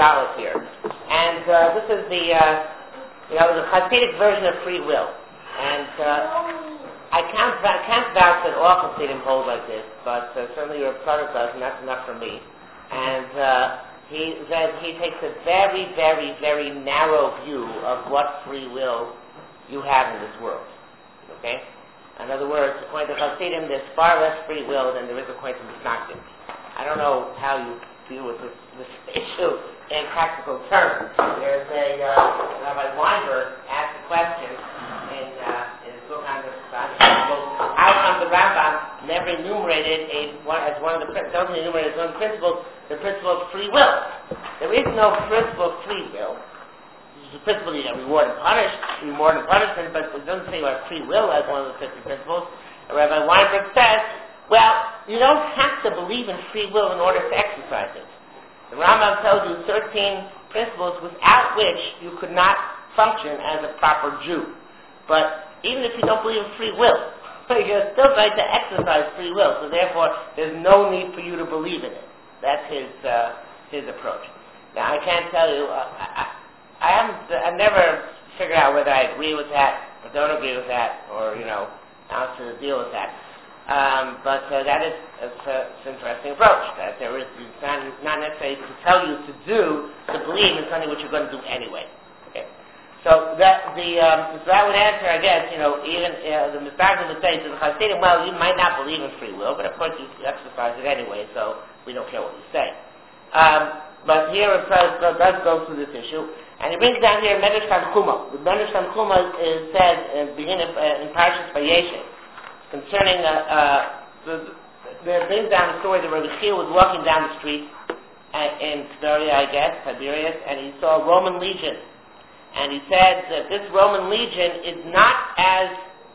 here, and this is the Hasidic version of free will. And I can't vouch that all Hasidim hold like this, but certainly your product does, and that's enough for me. And he says he takes a very, very, very narrow view of what free will you have in this world. Okay? In other words, according to Hasidim, there's far less free will than there is according to Misnagdim. I don't know how you deal with this issue in practical terms. There's Rabbi Weinberg asked a question in his book on the how come the Rambam never enumerated as one of the principles the principle of free will. There is no principle of free will. There's a principle of reward and punishment, but it doesn't say about free will as one of the 50 principles. And Rabbi Weinberg says, well, you don't have to believe in free will in order to exercise it. The Rambam tells you 13 principles without which you could not function as a proper Jew. But even if you don't believe in free will, you're still trying to exercise free will. So therefore, there's no need for you to believe in it. That's his approach. Now, I can't tell you. I've never figured out whether I agree with that or don't agree with that, or how to deal with that. But that is an interesting approach. That there is not necessarily to tell you to believe in something which you're going to do anyway. Okay. So that would answer, I guess, even the Misnagdim would say to the Hasidim, well, you might not believe in free will, but of course you exercise it anyway, so we don't care what you say. But here it does go through this issue, and he brings down here Medrash Tanchuma. The Medrash Tanchuma is said beginning in Parshas Vayeshev concerning there brings down the story that Rabbi Chia was walking down the street in Tiberias, and he saw a Roman legion. And he said that this Roman legion is not as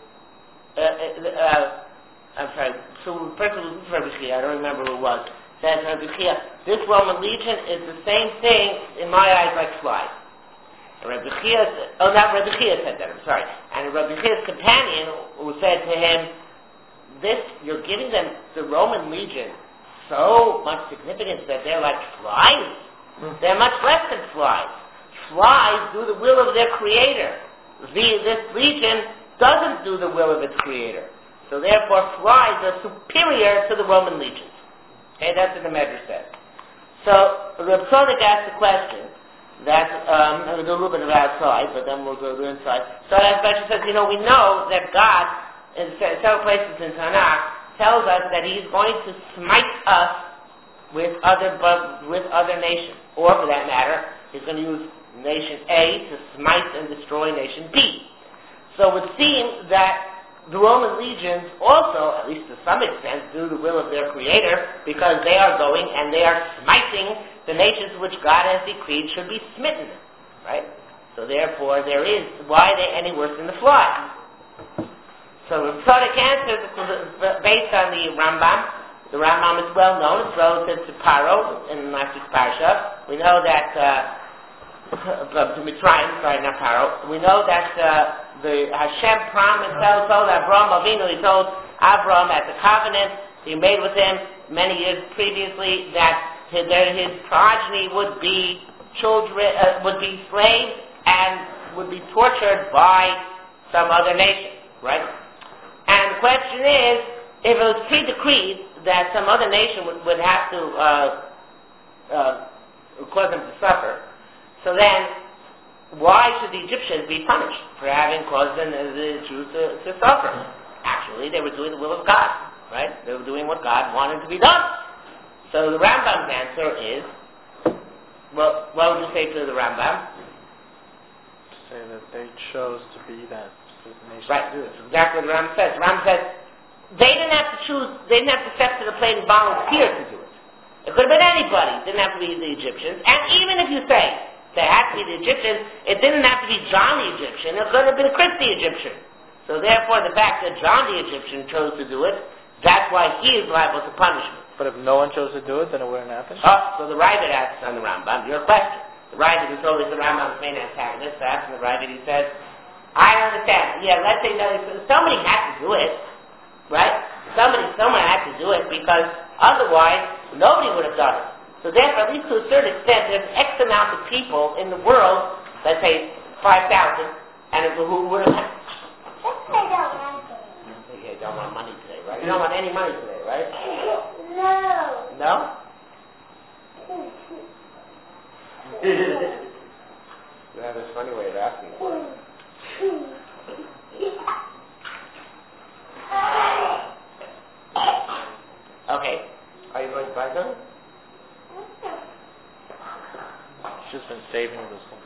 so the person who was Rabbi Chia, I don't remember who it was, said Rabbi Chia, this Roman legion is the same thing in my eyes like flies. And Rabbi Chia said that, I'm sorry. And Rabbi Chia's companion who said to him, you're giving them, the Roman legion, so much significance that they're like flies? They're much less than flies. Flies do the will of their creator. This legion doesn't do the will of its creator. So therefore flies are superior to the Roman legions. Okay, that's what the Medrash says. So Reb Tzadok asked the question that, I'm going to do a little bit of outside, but then we'll go to inside. So that question says, we know that God, in several places in Tanakh, tells us that He's going to smite us with other nations. Or for that matter, He's going to use nation A to smite and destroy nation B. So it would seem that the Roman legions also, at least to some extent, do the will of their creator, because they are going and they are smiting the nations which God has decreed should be smitten. Right? So therefore, why are they any worse than the flies? So the Tzadok answers based on the Rambam. The Rambam is well known. It's relative to Paro in last week's parasha. We know that to Mitzrayim, sorry, not Paro. We know that the Hashem promised, told Abraham Avinu, He told Abraham at the covenant He made with him many years previously that his progeny would be would be slaves and would be tortured by some other nation, right? And the question is, if it was pre-decreed that some other nation would have to cause them to suffer, so then why should the Egyptians be punished for having caused the Jews to suffer? Actually, they were doing the will of God, right? They were doing what God wanted to be done. So the Rambam's answer is, well, what would you say to the Rambam? Say that they chose to be that nation. Right, that's exactly what the Rambam says. The Rambam says, they didn't have to choose, they didn't have to step to the plate and volunteer to do it. It could have been anybody, it didn't have to be the Egyptians. And even if you say they had to be the Egyptians, it didn't have to be John the Egyptian, it could have been Chris the Egyptian. So therefore the fact that John the Egyptian chose to do it, that's why he is liable to punishment. But if no one chose to do it, then it wouldn't happen? So the Ravid asks on the Rambam, your question. The Ravid is always the Rambam's main antagonist, asks the Ravid, he says, I understand. Yeah, let's say that somebody had to do it, right? Someone had to do it because otherwise nobody would have done it. So So therefore, at least to a certain extent, there's X amount of people in the world, let's say 5,000, and who would have... You don't want money today, right? You don't want any money today, right? No. No? You have this funny way of asking for it. Okay. Are you going to buy something? She's just been saving this one.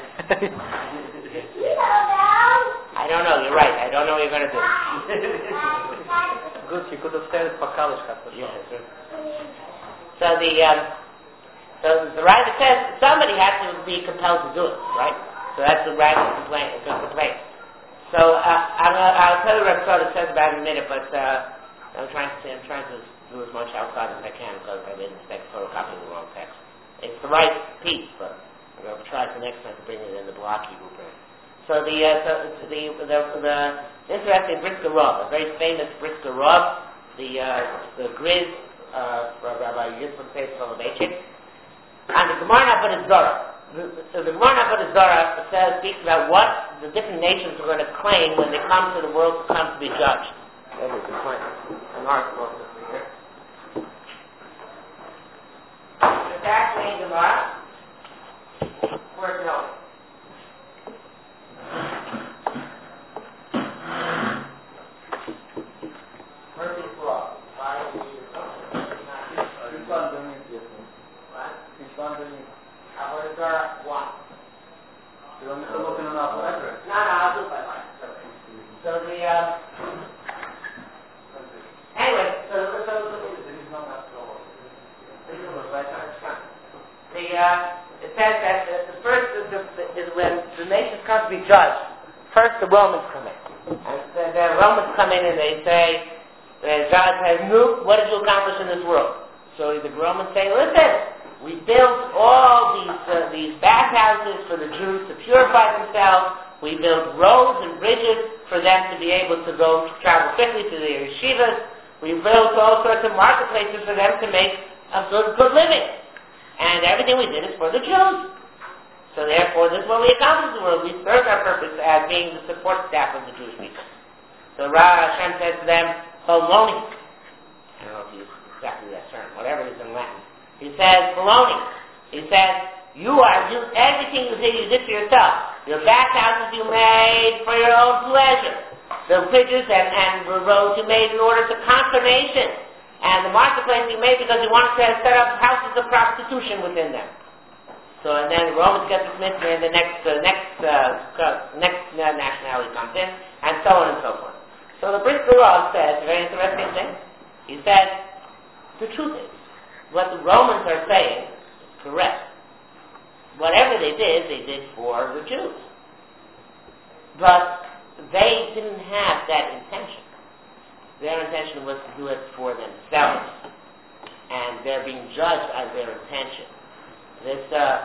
I don't know. You're right. I don't know what you're going to do. Good. You could have stayed for college, Captain. Yes, sir. So the writer says somebody has to be compelled to do it, right? So that's the writer's complaint. So I'll tell you what it says about it in a minute, but I'm trying to do as much outside as I can because I made a mistake photocopying the wrong text. It's the right piece, but I'm going to try for next time to bring it in the block Hebrew print. So the interesting Brisker Rav, a very famous Brisker Rav, the Griz Rabbi Yisrael Seif Soloveitchik, and the Gemara Avodah Zarah. The Gemara Avodah Zarah speaks about what the different nations are going to claim when they come to the world to come to be judged. Maybe we can find an article here. It's actually in Gemara. Worth knowing. Perfect law. Avodah Zarah 1. You want me to look in an alphabet? No, I'll do it by line. So anyway, it says that the first is when the nations come to be judged. First, the Romans come in, and the Romans come in and they say, God says, "No, what did you accomplish in this world?" So the Romans say, "Listen, we built all these bathhouses for the Jews to purify themselves. We built roads and bridges for them to be able to travel quickly to their yeshivas. We built all sorts of marketplaces for them to make a good living. And everything we did is for the Jews. So therefore, this is what we accomplished in the world. We served our purpose as being the support staff of the Jewish people." So Hashem says to them, "Baloney." I don't know if he used exactly that term, whatever it is in Latin. He says, "Baloney." He says, everything you did for yourself. Your bathhouses you made for your own pleasure. The bridges and the roads you made in order to conservation. And the marketplace you made because you wanted to set up houses of prostitution within them. So, and then the Romans get dismissed and the next nationality comes in, and so on and so forth. So the Brisker Rav says a very interesting thing. He says, the truth is, what the Romans are saying is correct. Whatever they did for the Jews. But they didn't have that intention. Their intention was to do it for themselves. And they're being judged on their intention. This,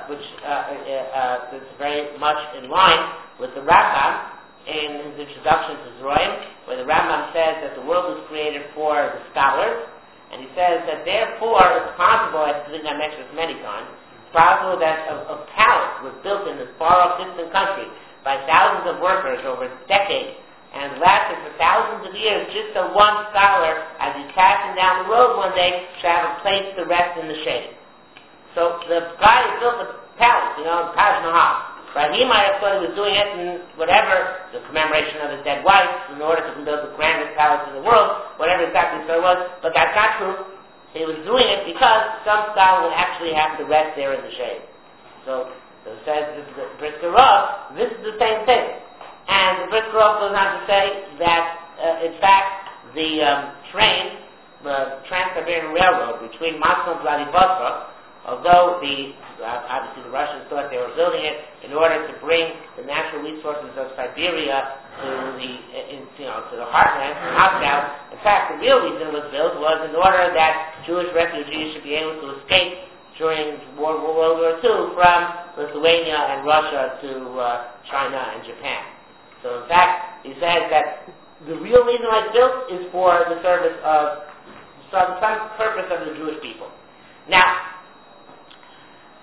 is very much in line with the Rambam in his introduction to Zroim, where the Rambam says that the world was created for the scholars, and he says that therefore it's possible, I think I mentioned this many times, it's possible that a palace was built in this far-off distant country by thousands of workers over decades, and lasted for thousands of years, just so one scholar, as he's passing down the road one day, should have a place to rest in the shade. So the guy who built the palace, Taj Mahal, right? He might have thought he was doing it in whatever, the commemoration of his dead wife, in order to build the grandest palace in the world, whatever exactly so it was, but that's not true. He was doing it because some scholar would actually have to rest there in the shade. So it says the Brisker Rav, this is the same thing. And the Brisker Rav goes on to say that, in fact, the train, the Trans-Siberian Railroad between Moscow and Vladivostok, although obviously the Russians thought they were building it in order to bring the natural resources of Siberia to the heartland, Moscow. In fact, the real reason it was built was in order that Jewish refugees should be able to escape during World War II from Lithuania and Russia to China and Japan. So in fact, he says that the real reason why it's built is for the service of some purpose of the Jewish people. Now,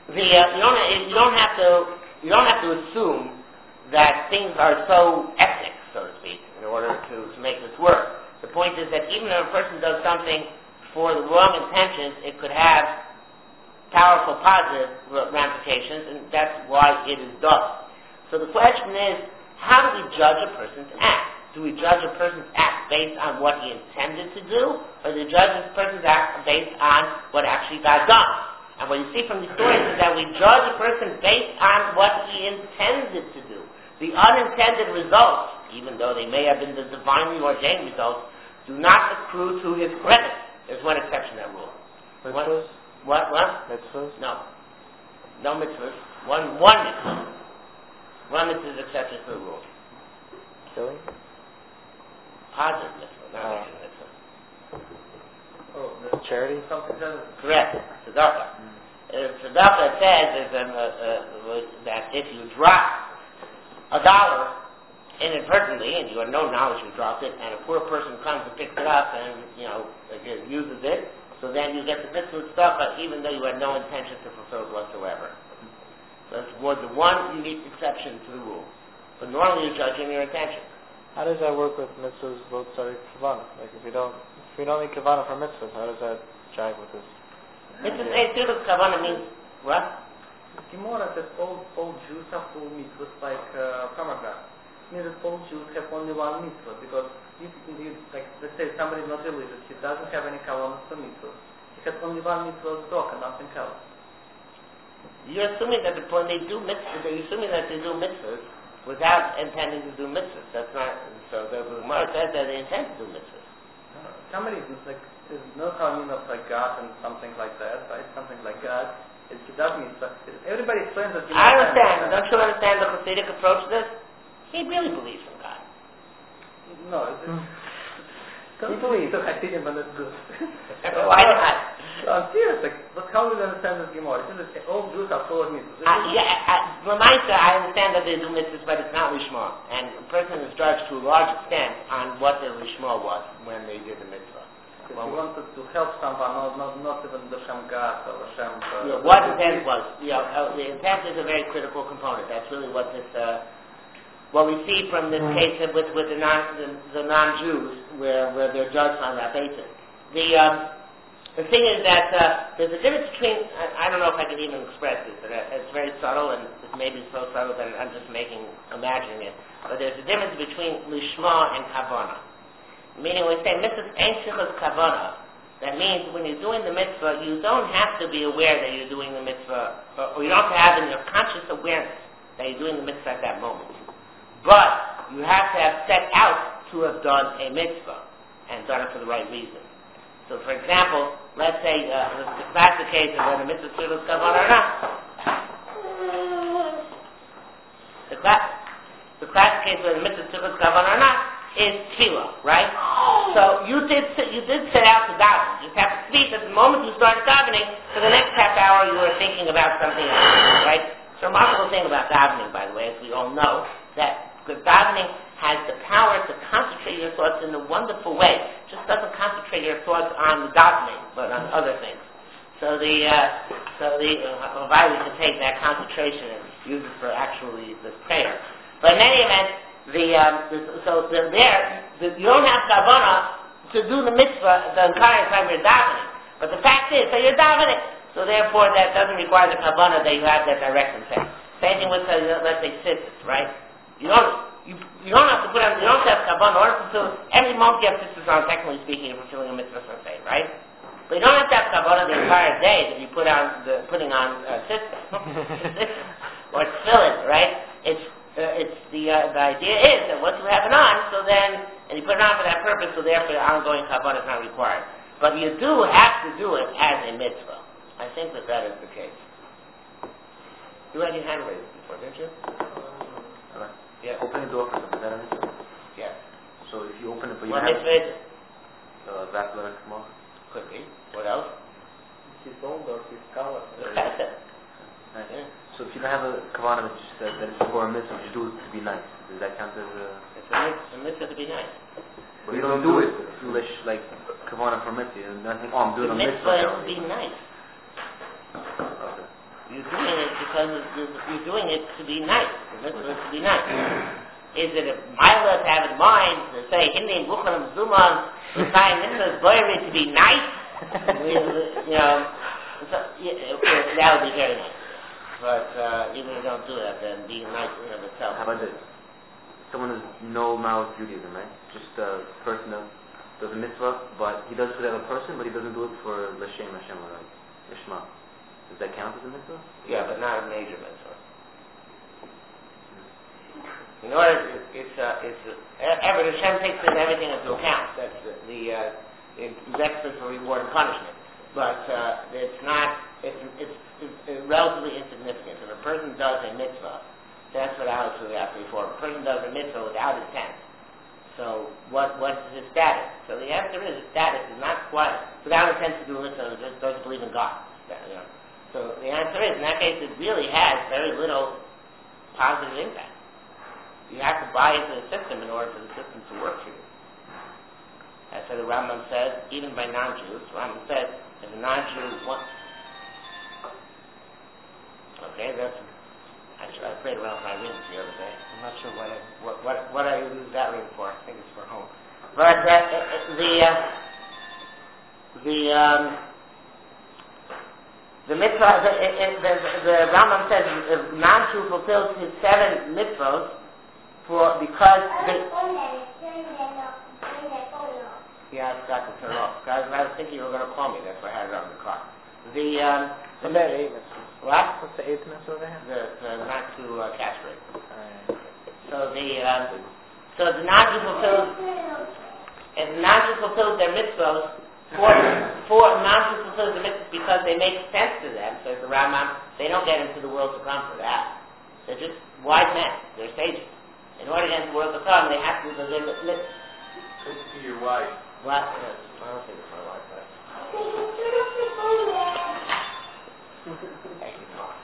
You don't have to assume that things are so ethnic, so to speak, in order to make this work. The point is that even if a person does something for the wrong intentions, it could have powerful positive ramifications, and that's why it is done. So the question is, how do we judge a person's act? Do we judge a person's act based on what he intended to do, or do we judge a person's act based on what actually got done? And what you see from these stories is that we judge a person based on what he intended to do. The unintended results, even though they may have been the divinely ordained results, do not accrue to his credit. There's one exception to that rule. Mitzvahs? What? Mitzvahs? No. No mitzvahs. One mitzvah. One mitzvah is exception to the rule. Killing? Positive mitzvah, not negative mitzvah. Oh, Charity? something else. Correct. Tzedakah. Tzedakah says that if you drop $1 inadvertently, and you have no knowledge you dropped it, and a poor person comes and picks it up and, uses it, so then you get the mitzvah of tzedakah even though you had no intention to fulfill it whatsoever. So it's more than one unique exception to the rule. But normally you're judging your intention. How does that work with mitzvahs both starting kavana? Like if we don't need kavana for mitzvahs, how does that jive with this? Mitzvah tzedakah kavana means what? Gemara says all Jews have full mitzvahs like pomegranate. It means that all Jews have only one mitzvah because like let's say somebody is not religious, he doesn't have any kavanas for mitzvahs. He has only one mitzvah of tzedakah, nothing else. You're assuming that when they do mitzvahs, they do mitzvahs without intending to do mitzvahs. That's not. So the Gemara says that they intend to do mitzvahs. Somebody is like there's no kavanah of like God and something like that, right? Something like God. It does mean everybody explains that. I understand. Don't you understand the Hasidic approach to this? He really believes in God. No, he believes in Hasidim, but that's good. Why not? I'm serious. But how do you understand this Gemara? It says that all Jews are full of mitzvahs. I understand that they do mitzvahs, but it's not lishma. And a person is judged to a large extent on what their lishma was when they did the mitzvah. If you wanted to help someone, not even the Shem God or the Shem. What intent was? The intent is a very critical component. That's really what this. What we see from this case with the non-Jews, where they're judged on that basis. The thing is that there's a difference between, I don't know if I can even express this, but it's very subtle, and it may be so subtle that I'm just imagining it, but there's a difference between lishma and kavana. Meaning when we say mitzvah ein sichos kavana, that means when you're doing the mitzvah, you don't have to be aware that you're doing the mitzvah, or you don't have to have in your conscious awareness that you're doing the mitzvah at that moment. But you have to have set out to have done a mitzvah, and done it for the right reason. So, for example, let's say the classic case of whether mitzvah tzedakah is kavanah or not. The classic case of whether mitzvah tzedakah is kavanah or not is tefillah, right? So you did set out to daven. You just have to speak at the moment you started davening. For the next half hour, you were thinking about something else, right? It's a remarkable thing about davening, by the way, as we all know, that because davening has the power to concentrate your thoughts in a wonderful way. It just doesn't concentrate your thoughts on the davening, but on other things. So the why we can take that concentration and use it for actually this prayer. But in any event, you don't have kavanah to do the mitzvah the entire time you're davening. But the fact is that you're davening, so therefore that doesn't require the kavanah that you have that direct intent. Same thing with let's say tzitzis, right? You don't have to put on, you don't have kavanah in order to fulfill, every month you have tzitzis on, technically speaking, you're fulfilling a mitzvah say, right? But you don't have to have kavanah the entire day that you putting on tzitzis or tefillin, right? It's the idea is that once you have it on, so then, and you put it on for that purpose, so therefore ongoing kavanah is not required. But you do have to do it as a mitzvah. I think that is the case. You had your hand raised before, didn't you? Yes. Opening the door for something, is that a mitzvah? Yes. So if you open it, but you What have mitzvah is it? vascular tomorrow. Could be. What else? His old or his color. That's it. Nice. Yeah. So if you don't have a kavanah that you said that it's for a mitzvah, you do it to be nice. Does that count as a... It's a mitzvah to be nice. But you don't do it foolish, like kavanah for mitzvah. You're not thinking, I'm doing The a mitzvah mitzvah is now. to be nice. Okay. You You're doing it because you're doing it to be nice. The mitzvah is to be nice. Is it a mila to have in mind to say Hindi Bukhlam Zuman L'chaim mitzvah is goyri to be nice? That would be very nice. But even if you don't do that, then being nice in and of itself. How about this? Someone who's no malice Judaism, right? Just a person that does a mitzvah, but he does it for the other person, but he doesn't do it for L'Shem Hashem or like Lishma. Does that count as a mitzvah? Yeah, but not a major mitzvah. In order, Hashem takes in everything into account. That's the exception for reward and punishment. But it's not. It's relatively insignificant. If a person does a mitzvah, that's what Alex was asking for. If a person does a mitzvah without intent, so what's his status? So the answer is his status is not quite without intent to do a mitzvah. Just doesn't believe in God. So the answer is, in that case, it really has very little positive impact. You have to buy into the system in order for the system to work for you. That's what the Rambam says, even by non-Jews. The Rambam says, if a non-Jew wants... Okay, that's... Actually, I played around with my rings the other day. I'm not sure what I use that ring for. I think it's for home. But the mitzvah, the Rambam says, if non-Jew fulfills his 7 mitzvahs, because yeah, I forgot to turn it off. I was thinking you were going to call me. That's why I had it on the car. What's that 8 mitzvah? What? What's the 8th mitzvah over here? The not to castrate. Alright. So the non-Jew fulfills, if the non-Jew fulfills their mitzvahs, for non-Jews fulfills the mitzvahs because they make sense to them, says the Rambam, they don't get into the world to come for that. They're just wise men. They're sages. In order to get into the world to come, they have to do the mitzvahs. Good to see your wife. What? Yes. I don't think it's my wife, but... Thank you, Tom.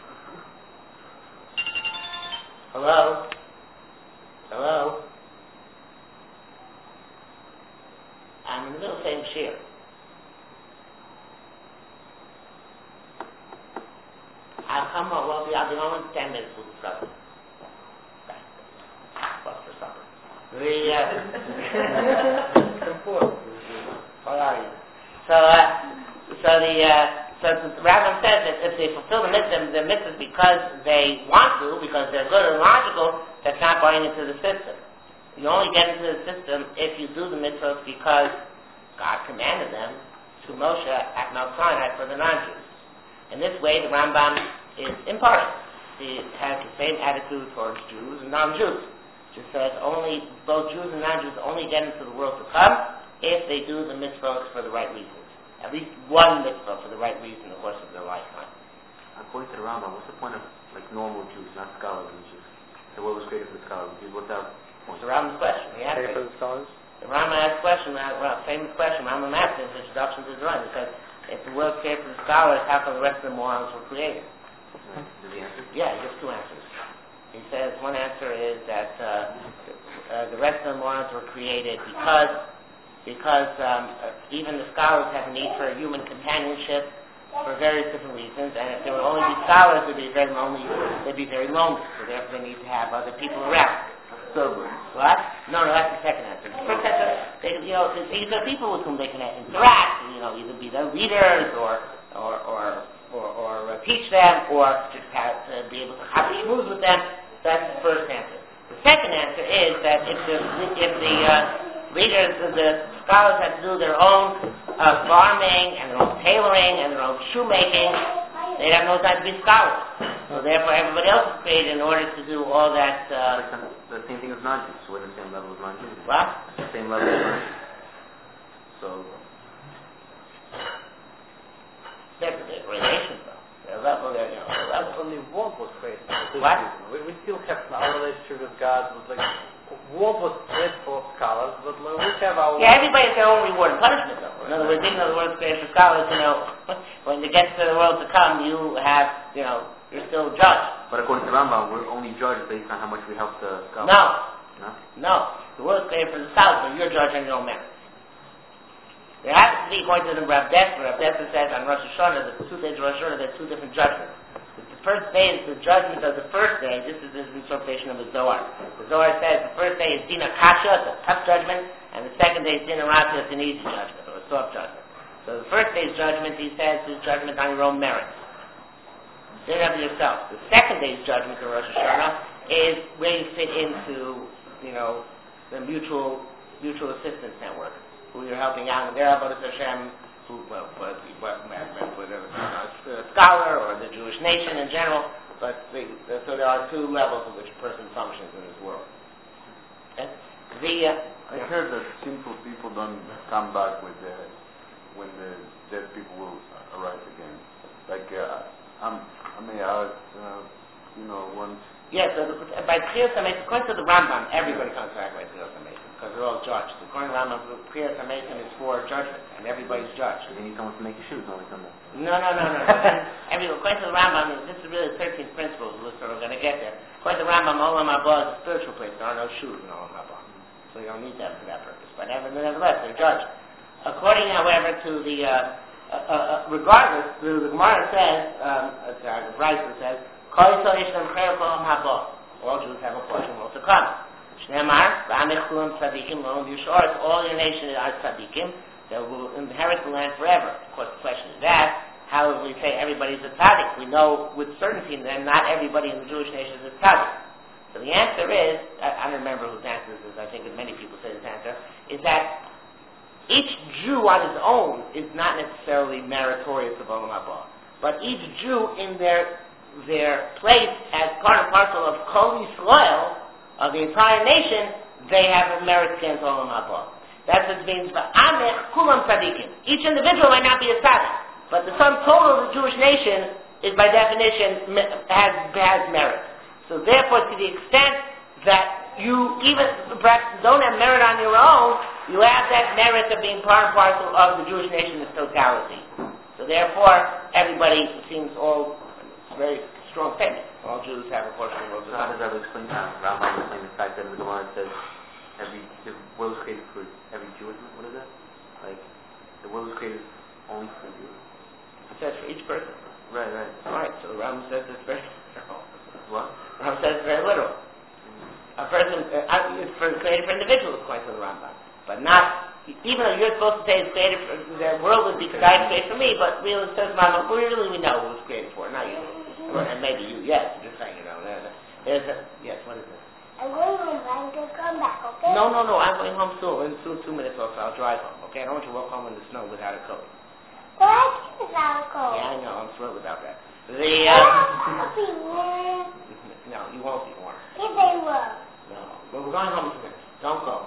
Hello? Hello? I'm in the middle of saying shir. I'll be home in 10 minutes with the supper. Plus for supper. How are you? So the Rambam says that if they fulfill the mitzvah because they want to, because they're good and logical, that's not going into the system. You only get into the system if you do the mitzvahs because God commanded them to Moshe at Mount Sinai for the non-Jews. In this way, the Rambam is impartial. He has the same attitude towards Jews and non-Jews. Just says only both Jews and non-Jews only get into the world to come if they do the mitzvahs for the right reasons. At least one mitzvah for the right reason in the course of their lifetime. According to the Rambam, what's the point of like normal Jews, not scholarly Jews? The world was created for the scholars. What's that point? It's the Rambam's question. Pay for the scholars? The Rambam asked a question, famous question. Rambam asked in his introduction to the Rambam because if the world was created for the scholars, how come the rest of the morons were created? Does he answer? Yeah, he gives 2 answers. He says one answer is that the rest of the morons were created because even the scholars have a need for human companionship for various different reasons, and if there would only be scholars, they'd be very lonely. So therefore, they need to have other people around. So what? No, that's the second answer. The first answer, these are people with whom they can interact. Either be their leaders or teach them, or just have to be able to have a schmooze with them. That's the first answer. The second answer is that if the leaders, the scholars have to do their own farming and their own tailoring and their own shoemaking, they'd have no time to be scholars. So therefore, everybody else is created in order to do all that. The same thing as non-Jews. So we're in the same level as non-Jews. What? The same level as non-Jews. So There's a relation, though. There's a level there, Only world was created. What? We still have our relationship with God. World was created for scholars, but we have our... Yeah, everybody has their own reward and punishment, though. In other words, even though the world's created for scholars, when it gets to the world to come, you have, you're still judged. But according to Rambam, we're only judged based on how much we help the scholars. No. The world's created for the scholars, but you're judged on your own merits. There has to be, according to the Rav Dessler says on Rosh Hashanah, that the 2 days of Rosh Hashanah, there are 2 different judgments. first day is the judgment of the first day. This is the interpretation of the Zohar. The Zohar says the first day is Dina Kasha, it's a tough judgment, and the second day is Dina Rashi, it's an easy judgment, or a soft judgment. So the first day's judgment, he says, is judgment on your own merits. Sin of yourself. The second day's judgment of Rosh Hashanah is where you fit into, the mutual assistance network, who you're helping out. And there, Avodas Hashem, whether it's a scholar or the Jewish nation in general, so there are two levels in which a person functions in this world. Okay? I heard that sinful people don't come back when the dead people will arise again. Like once. Yes, by Kriyas HaMesim, according to the Rambam, everybody comes back by Kriyas HaMesim, because they're all judged. According to the Rambam, Kriyas HaMesim is for judgment, and everybody's judged. You need someone to make your shoes when we come back. No. According to the Rambam, this is really the 13th principle, so we're going to get there. According to the Rambam, Olam Haba is a spiritual place. There are no shoes in Olam Haba. So you don't need them for that purpose. But nevertheless, they're judged. According, however, to the, regardless, the Gemara says, the Brisa says, all Jews have a portion will to come. All your nation are tzaddikim. They will inherit the land forever. Of course, the question is that, how will we say everybody's a tzaddik? We know with certainty that not everybody in the Jewish nation is a tzaddik. So the answer is, I don't remember whose answer this is, I think that many people say this answer, is that each Jew on his own is not necessarily meritorious of Olam Haba. But each Jew in their place as part and parcel of Kol Yisrael, of the entire nation, they have a merit against Olam Haba. That's what it means, V'amech kulam tzadikim. Each individual might not be a tzaddik, but the sum total of the Jewish nation is by definition has merit. So therefore, to the extent that you even perhaps don't have merit on your own, you have that merit of being part and parcel of the Jewish nation in its totality. So therefore, everybody seems all very strong statement. All Jews have a portion of the world. So how does that explain that? Rambam explains the fact that in the Gemara it says the world was created for every Jew. What is that? Like the world was created only for Jews. It says for each person. Right. Alright, so Rambam says it's very literal. What? Rambam says it's very literal. A person is created for individuals, according to the Rambam, but not. Even though you're supposed to say it's created for the world would be created for me, but really it says Rambam. Really, we know who it's created for, not you. And maybe you, yes, just saying, there's a, yes, what is this? I'm going home, I'm going to come back, okay? No, I'm going home soon, in 2 minutes or so, I'll drive home, okay? I don't want you to walk home in the snow without a coat. What? Without a coat? Yeah, I know, I'm thrilled without that. I'll be warm. No, you won't be warm. Yes, I will. No, but we're going home in 2 minutes. Don't go.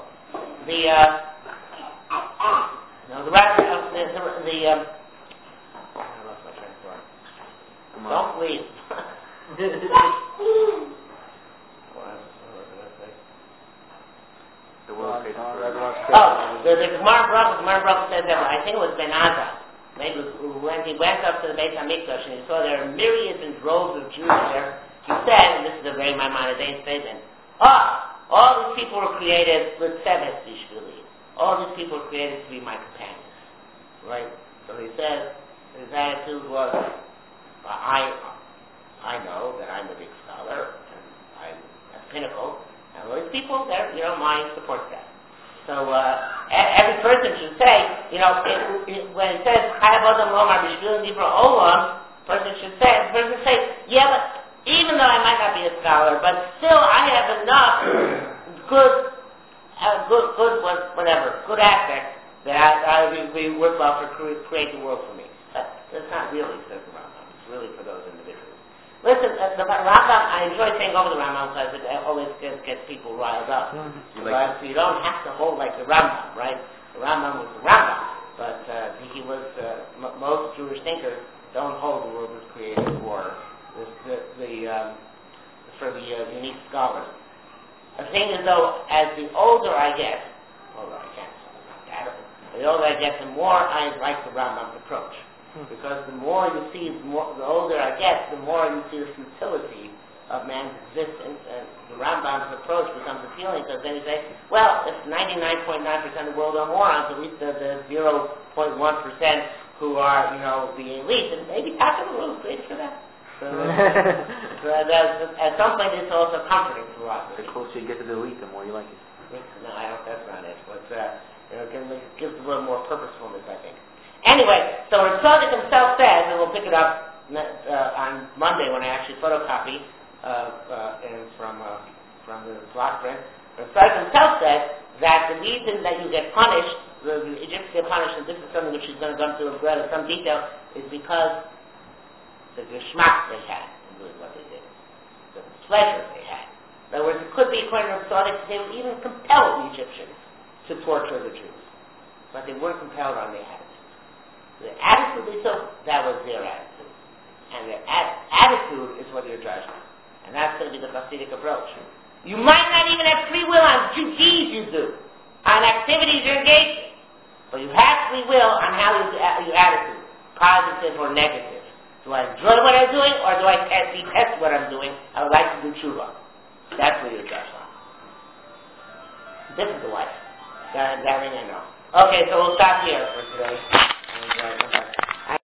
I lost my train of thought. Don't leave. Yes, please. The world created for everyone's The Gemara Bracha says that, I think it was Ben Azza, maybe when he went up to the Beit HaMikdash and he saw there are myriads and droves of Jews there, he said, and this is a very Maimonides statement, all these people were created with Seves Bishvili. All these people were created to be my companions. Right? So he said, his attitude was, I know that I'm a big scholar, and I'm a pinnacle, and all these people, my support staff. So every person should say, when it says, person should say, yeah, but even though I might not be a scholar, but still I have enough good aspects that would be worthwhile to create the world for me. That's not really, says the Rambam. It's really for those individuals. Listen, the Rambam, I enjoy saying over the Rambam because it always gets people riled up. But you don't have to hold like the Rambam, right? The Rambam was the Rambam, but he was, most Jewish thinkers don't hold the world was created for the unique scholars. The thing is, though, as the older I get, the older I get, the more I like the Rambam's approach. Because the more you see, the older I get, the more you see the futility of man's existence, and the Rambam's approach becomes appealing, because then you say, well, if 99.9% of the world are morons, at least the 0.1% who are, the elite, and maybe half of the world is created for that. At some point, it's also comforting for us. The closer you get to the elite, the more you like it. No, I don't. That's not it. But it gives a little more purposefulness, I think. Anyway, so Tzaddik himself says, and we'll pick it up on Monday when I actually photocopy from the block print. Tzaddik himself says that the reason that you get punished, the Egyptians get punished, and this is something which he's going to go into in some detail, is because the geschmack they had in doing what they did, the pleasure they had. In other words, it could be, according to Tzaddik, they would even compel the Egyptians to torture the Jews, but they weren't compelled on their attitude. The attitude they took, that was their attitude, and their attitude is what you're judging, and that's going to be the Hasidic approach. You might not even have free will on deeds you do, on activities you're engaged in, but you have free will on how your attitude, positive or negative. Do I enjoy what I'm doing, or do I detest what I'm doing? I would like to do tshuva. That's what you're judged on. This is the life. That I know. Okay, so we'll stop here for today. And,